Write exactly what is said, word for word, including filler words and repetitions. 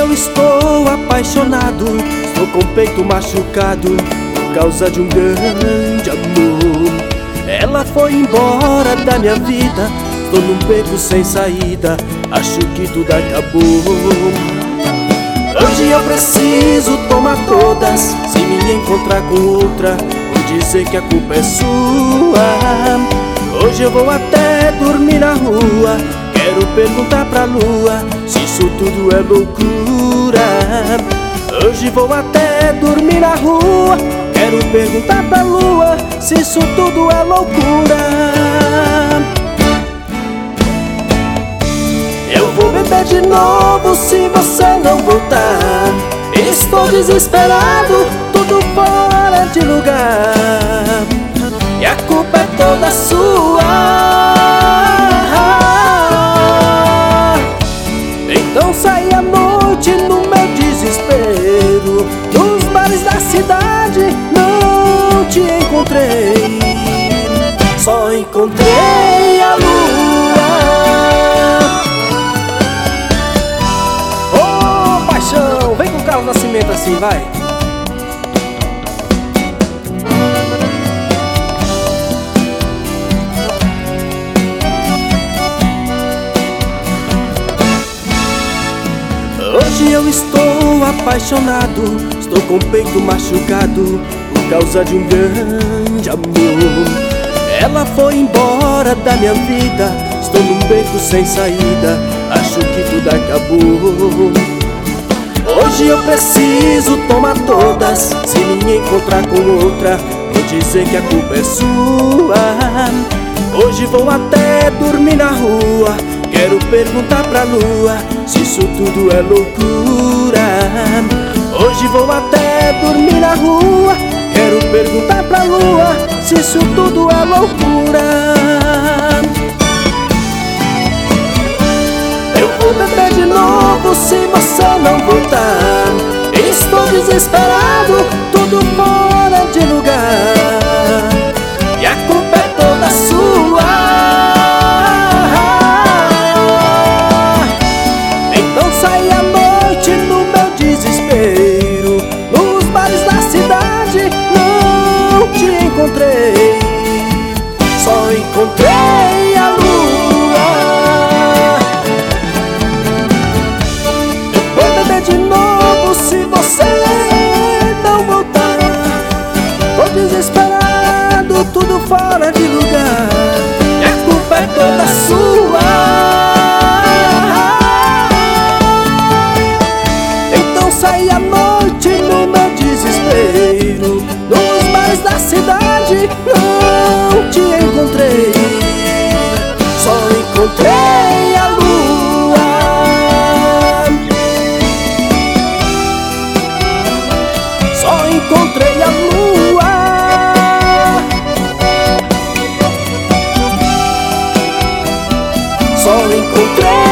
eu estou apaixonado, estou com o peito machucado por causa de um grande amor. Ela foi embora da minha vida, estou num beco sem saída, acho que tudo acabou. Hoje eu preciso tomar todas, se me encontrar com outra, vou dizer que a culpa é sua. Hoje eu vou até dormir na rua, quero perguntar pra lua se isso tudo é loucura. Hoje vou até dormir na rua, quero perguntar pra lua se isso tudo é loucura. Eu vou beber de novo se você não voltar. Estou desesperado, tudo fora de lugar, e a culpa é toda sua. Então saí à noite no meu desespero, nos bares da cidade não te encontrei, só encontrei a lua. Ô paixão, vem com o Carlos Nascimento assim, vai. Hoje eu estou apaixonado, estou com o peito machucado por causa de um grande amor. Ela foi embora da minha vida, estou num beco sem saída, acho que tudo acabou. Hoje eu preciso tomar todas, se me encontrar com outra, vou dizer que a culpa é sua. Hoje vou até dormir na rua, quero perguntar pra lua se isso tudo é loucura. Hoje vou até dormir na rua, quero perguntar pra lua se isso tudo é loucura. Eu vou beber de novo se você não voltar. Estou desesperado, tudo fora de lugar, e a culpa é toda sua. Então saí à noite no meu desespero, nos bares da cidade não te encontrei, só encontrei a lua. Eu vou beber de novo se você não voltar. Tô desesperado, tudo fora de lugar, e a culpa é toda sua. Saí à noite no meu desespero, nos bares da cidade não te encontrei, só encontrei a lua. Só encontrei a lua. Só encontrei